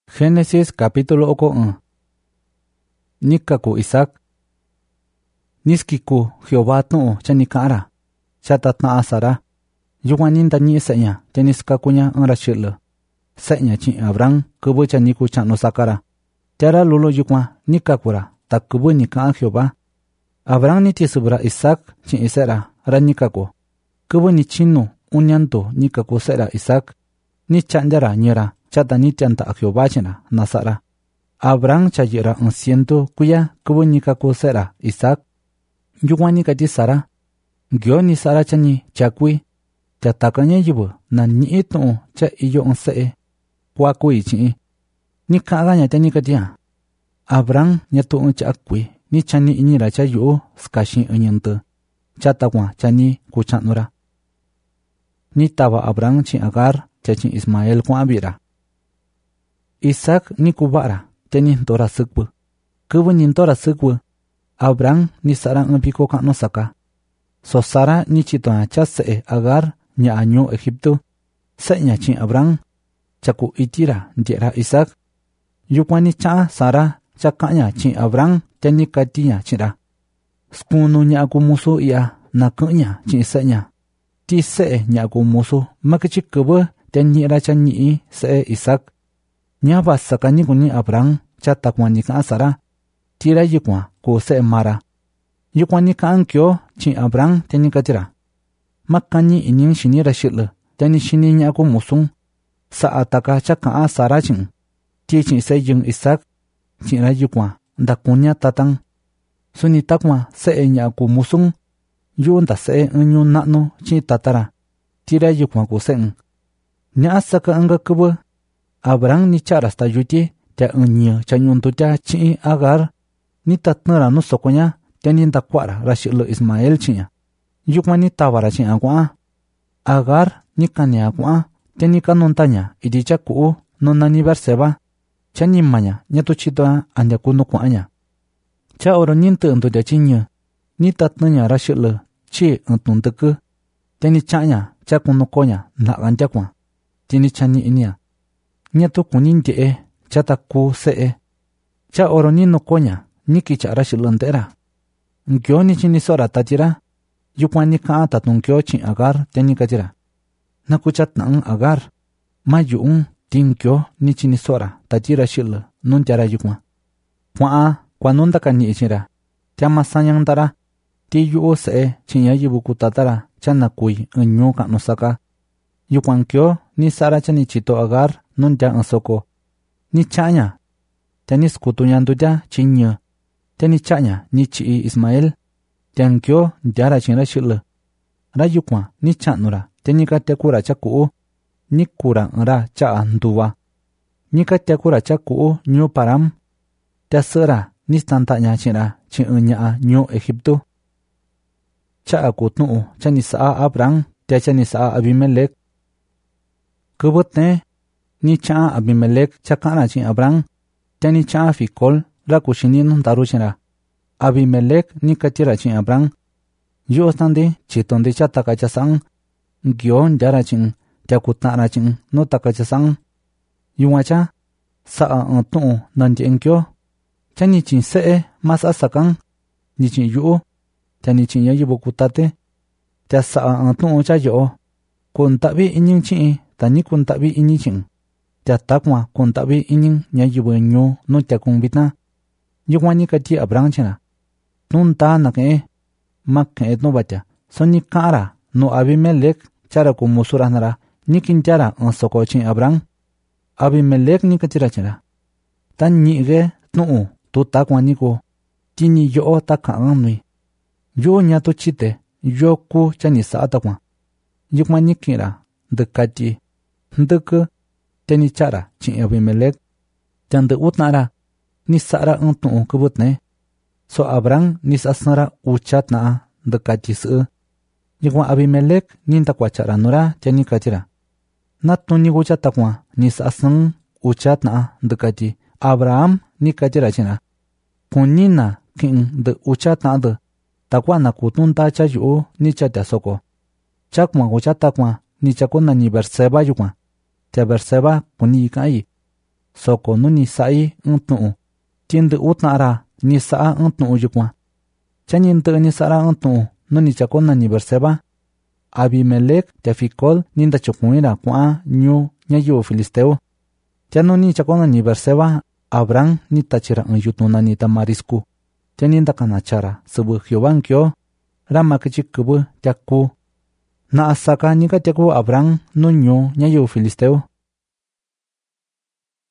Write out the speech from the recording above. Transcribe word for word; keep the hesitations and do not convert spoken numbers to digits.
Génesis capítulo oko un. Nikaku Isaac. Niskiku Jehová tu chanikara. Chatatna asara. Yuwanin tani seña. Teniskakunya angrashil. Seña chi Abraham kubu chaniku chano sakara. Tera lulo yukwa nikakura. Takubu nika Jehová. Abraham ni tisubra Isaac chi isera ranikaku. Kubu ni chinu unyanto nikaku sera Isaac. Ni chandara nyera. Chata ni tianta Jehová chena nasara. Abraham chayera un ciento kuya kubu nikaku sera Isaac. Yuwani kati Sara. Gyo ni Sara chani chakui. Chatakanya yubu na ni itu cha iyo un see. Kwa kui chi. Ni kaganya chani katia. Abraham nyatu un chakui. Ni chani inyira cha yu skashin unyente. Chatakwa chani kuchanura. Ni taba Abraham chi Agar chachi Ismael kwa abira. Isaac ni kubara teni tora sukbu. Kubu ni tora sukbu. Abraham ni Sara ngpiko kano saka. So Sara ni chitoa cha se Agar nya anyo Egipto. Se nya chi Abraham. Chaku itira ndiera Isaac. Yukwani cha Sara chakanya chi Abraham teni katinya chira. Skunu nya kumusu ia nakunya chi se nya. Ti se nya kumusu makichi kubu teni ra chanyi se Isaac. Nya ba sakani kuni Abraham chatakwani ka Sara. Tira yikwa ko se mara. Yukwani ka ankyo chi Abraham teni katira. Makani inying shini rashil teni shini nya ko musung. Sa ataka chaka Sara chin. Ti chi se yung Isaac. Chi ra yikwa ndakunya tatang. Suni takwa se nya ko musung. Yu nda se unyu nakno chi tatara. Tira yikwa ko se. Nya saka anga kubu. Abraham ni charasta yuti te unyo chanyuntu ta chi Agar ni tatnara no sokonya teni ndakwara rashilo Ismael chinya. Yukwani tawara chi agwa. Agar ni kane agwa teni kanontanya idicha ku no nani Berseba. Chani manya nyatu chito anya kuno kwanya. Cha oro nintu untu de chinya ni tatnanya rashilo chi untuntuku teni chanya cha kuno konya na ganja kwa. Tini chani inia. Nyatu kunin de chata ku se. Cha oro ni no konya niki cha rashilantera. Ngyo ni chini sora tatira. Yukwani ka tatungkyo chi Agar teni katira. Nakuchat nang Agar. Ma yung tingkyo ni chini sora tatira shil nun tara yukwa. Kwa a kwa nunda ka ni ichira. Tiama sanyang tara. Ti yu se chinya yibuku tatara chana kui unyo ka nosaka. Yukwankyo ni Sara chani chito Agar nun ja ansoko. Ni chanya. Teni skutunyandu ja chinya. Teni chanya ni chi Ismael. Tiankyo jara chinra shil. Rayukwa ni chanura. Teni ka tekura chaku. Ni kura nra cha anduwa. Ni ka tekura chaku nyo param. Tiasera ni stantanya chinra chinya nyo Egipto. Cha akutnu chani saa Abraham. Tia chani saa Abimelech. Kubutne ni cha Abimelech chakana chi Abraham. Teni cha Fikol rakushinin daruchina. Abimelech ni katira chi Abraham. Yo stande chitonde cha takachasang. Gyon jara chin tiakutara chin no takachasang. Yuwacha saa antu nanjenkyo. Chani chin see mas asakang. Ni chin yu. Teni chin yayibukutate. Tia saa antu cha yo. Kuntabi inying chi tani kuntabi inyi ching. Tia takwa kuntabi inying nyayibu nyo no tia kumbita. Yukwani kati Abraham china. Nun ta nake makke no bacha. Soni kara no Abimelech chara kumusura nara. Nikin chara ansoko ching Abraham. Abimelech ni katira china. Tan nige no tu takwa niko. Tini yo takangang nui. Yo nyato chite. Yo ku chani sa takwa. Yukwani kira. Dekati. Ndeke teni chara chi Abimelech. Tende utnara ni Sara untu kubutne. So Abraham ni sasnara uchat na dekati se. Yikwa Abimelech ni takwa chara nura teni katira. Natu ni uchat takwa ni sasnang uchat na dekati. Abraham ni katira china. Kunina king de uchat na de. Takwa na kutunta chayu ni chata soko. Chakwa uchat takwa. Ni chakuna ni Berseba yukwa. Te Berseba kuni ikai. soko nu ni sai un tnu chin de utnara ni sa un tnu yukwa chanin te ni sara un tnu nu ni chakona ni berseba Abimelech te fikol ninda chukuira kwa nyu nyayu filisteo chanu ni chakona ni berseba Abraham ni tachira un yutuna ni tamarisku chaninda kanachara subu Jehovankyo rama kichikubu tiaku na asaka ni ka tiaku Abraham nu nyu nyayu filisteo